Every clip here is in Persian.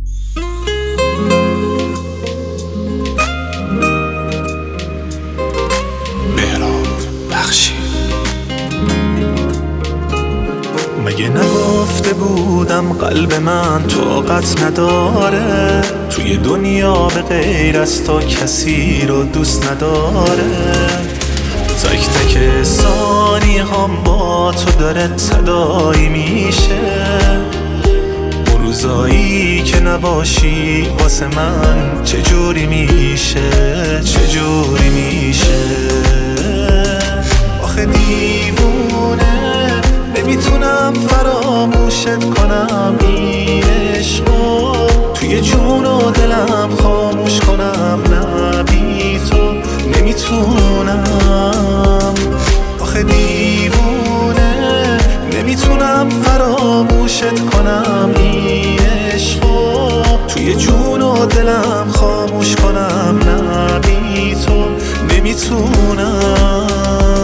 مگه نگفته بودم قلب من طاقت نداره، توی دنیا به غیر از تو کسی رو دوست نداره. تک تک ثانیه هم با تو داره تداعی میشه، اون روزایی که نباشی واسه من چجوری میشه، چجوری میشه. آخه دیوونه نمیتونم فراموشت کنم این عشقو، توی جون و دلم خاموش کنم، نه بی تو نمیتونم. آخه دیوونه نمیتونم فراموشت کنم این عشقو، توی جون و دلم خاموش کنم، نه بی تو نمیتونم.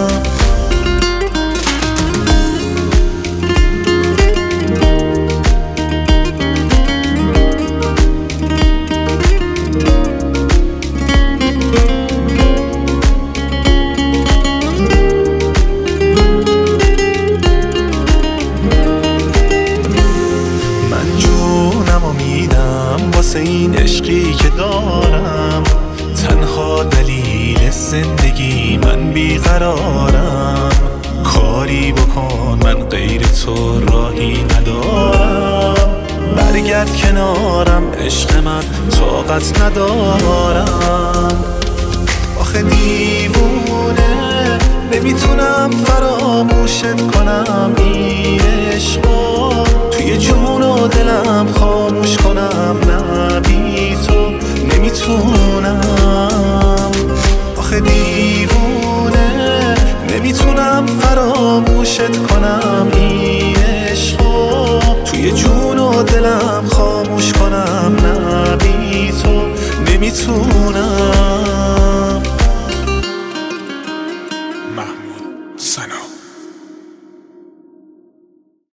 واسه این عشقی که دارم، تنها دلیل زندگی من بیقرارم. کاری بکن من غیر تو راهی ندارم، برگرد کنارم عشق من طاقت ندارم. آخه دیوونه نمیتونم فراموشت کنم این عشقو، توی جون و دلم خاموش کنم، نه بی تو نمیتونم. آخه دیوونه نمیتونم فراموشت کنم این عشقو، توی جون و دلم خاموش کنم، نه بی تو نمیتونم.